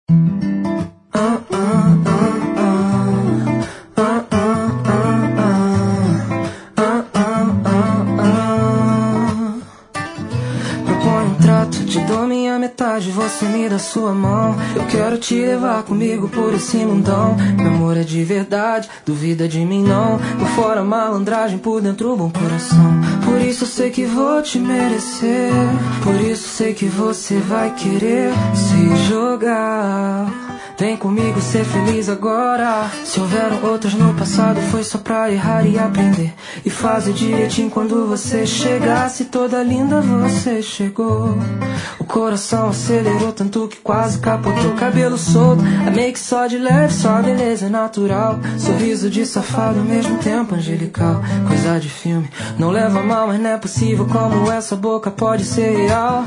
Você me dá sua mão, eu quero te levar comigo por esse mundão. Meu amor é de verdade, duvida de mim não. Por fora malandragem, por dentro bom coração. Por isso eu sei que vou te merecer, por isso sei que você vai querer se jogar. Vem comigo ser feliz agora. Se houveram outras no passado, foi só pra errar e aprender. E fazer direitinho quando você chegasse. Toda linda você chegou. O coração acelerou tanto que quase capotou. Cabelo solto, a make só de leve, só beleza natural. Sorriso de safado, ao mesmo tempo angelical. Coisa de filme, não leva mal, mas não é possível como essa boca pode ser real.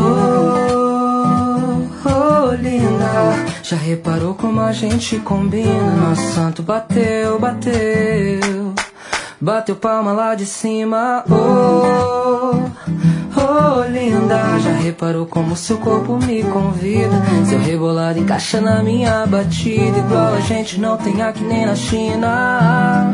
Oh, linda, já reparou como a gente combina? Nosso santo bateu, bateu, bateu palma lá de cima. Oh, linda, já reparou como seu corpo me convida? Seu rebolado encaixa na minha batida, igual a gente não tem aqui nem na China.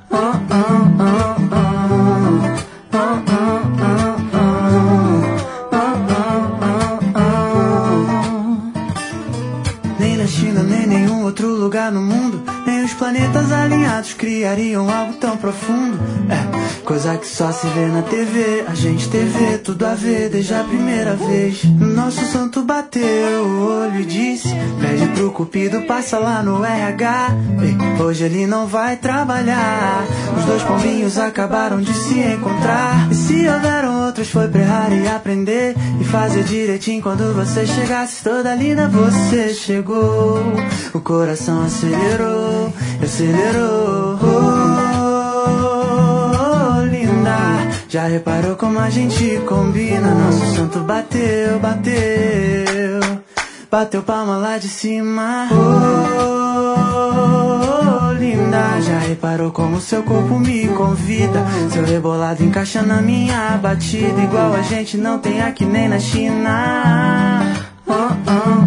Nem na China, nem nenhum outro lugar no mundo, nem os planetas alinhados criariam algo tão profundo. Coisa que só se vê na TV, a gente TV, tudo a ver desde a primeira vez. Nosso santo bateu o olho e disse: pede pro cupido, passa lá no RH. Hoje ele não vai trabalhar. Os dois pombinhos acabaram de se encontrar. E se houveram outros foi pra errar e aprender. E fazer direitinho quando você chegasse. Toda linda você chegou. O coração acelerou, acelerou. Já reparou como a gente combina? Nosso santo bateu, bateu, bateu palma lá de cima. Oh, linda, já reparou como seu corpo me convida? Seu rebolado encaixa na minha batida, igual a gente não tem aqui nem na China.